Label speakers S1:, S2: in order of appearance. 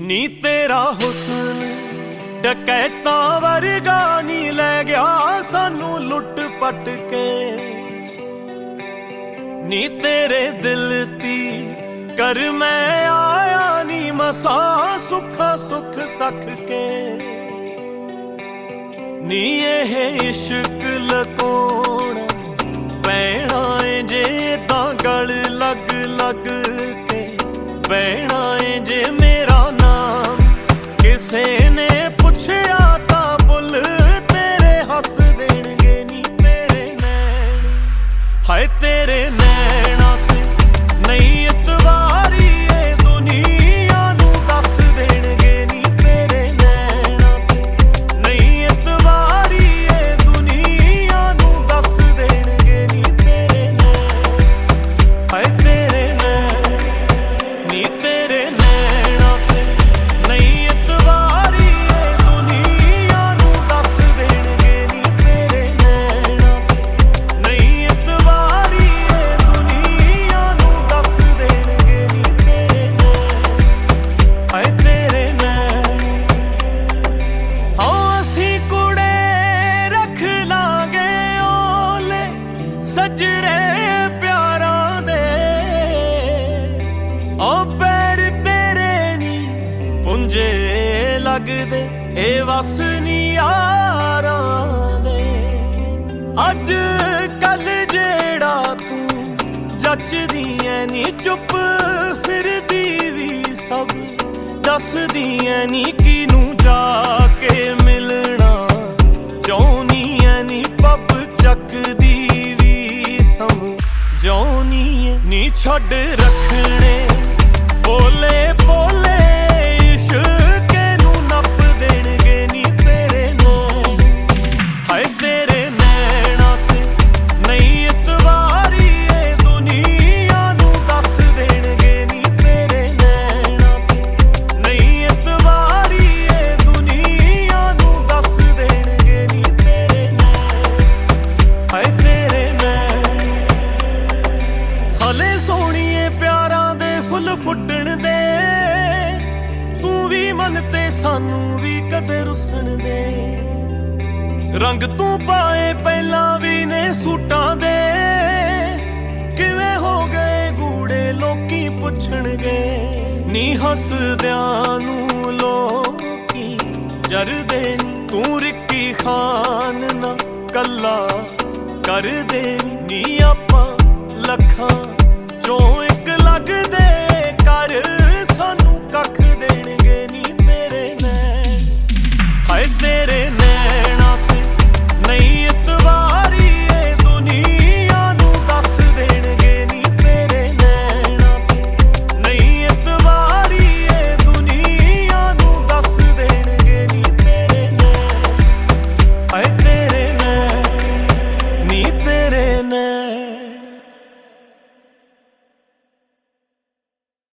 S1: नी तेरा हुस्न डकैता वर्गा नी लै गया सानू लुट पट के। नी तेरे दिल दी कर मैं आया नी मसा सुखा सुख सख के। नी ये इश्क लकोण पैना जे तां गल लग लग के पैना जे मेरा नाम किसे ने पुछया तां बुल तेरे हस देणगे। नी तेरे नैन हाय तेरे नैना ते नहीं इतवारी ए दुनिया नू दस देणगे। नी तेरे नैना ते नहीं इतवारी ए दुनिया नू दस देणगे। नी तेरे नैन हाय तेरे नैन नी तेरे नैना ते नहीं इतवारी ए दुनिया नू दस देणगे। नी तेरे नैना ते नहीं इतवारी ए दुनिया नू दस देणगे। नी तेरे नैन हाय तेरे नैन हाँ असीं कुड़े रख लांगे ओले सजरे प्यारां दे। ओ पैर तेरे नी पुंजे लगदे ए वस नी यारां दे। अज कल जेड़ा तू जचदी ऐ नी चुप फिरदी वी सब दसदी ऐ नी किनू जाके मिलना चाहुनी ऐ नी पब चकदी वी समझाउनी ऐ नी छड्ड रखने बोले बोले इश्क नू नप देणगे। नी तेरे नैन हाय तेरे नैना ते नहीं इतवारी ए दुनिया नू दस देणगे। नी तेरे नैना ते नहीं इतवारी ए दुनिया नू दस देणगे। नी तेरे नैन हाय तेरे नैन हले सोहणीए प्यारां दे फुੱਲ फुੱਟਣ दे तू भी मन ते सानू भी कदे रुसण दे। रंग तू पाए पहला भी ने सूटां दे किवें हो गए गूड़े लोकी पुछणगे। नी हसदियां नू लोकी जरदे नी तू रिक्की खान ना कल्ला कर दे। नी आपां लखां चों एक लगदे कर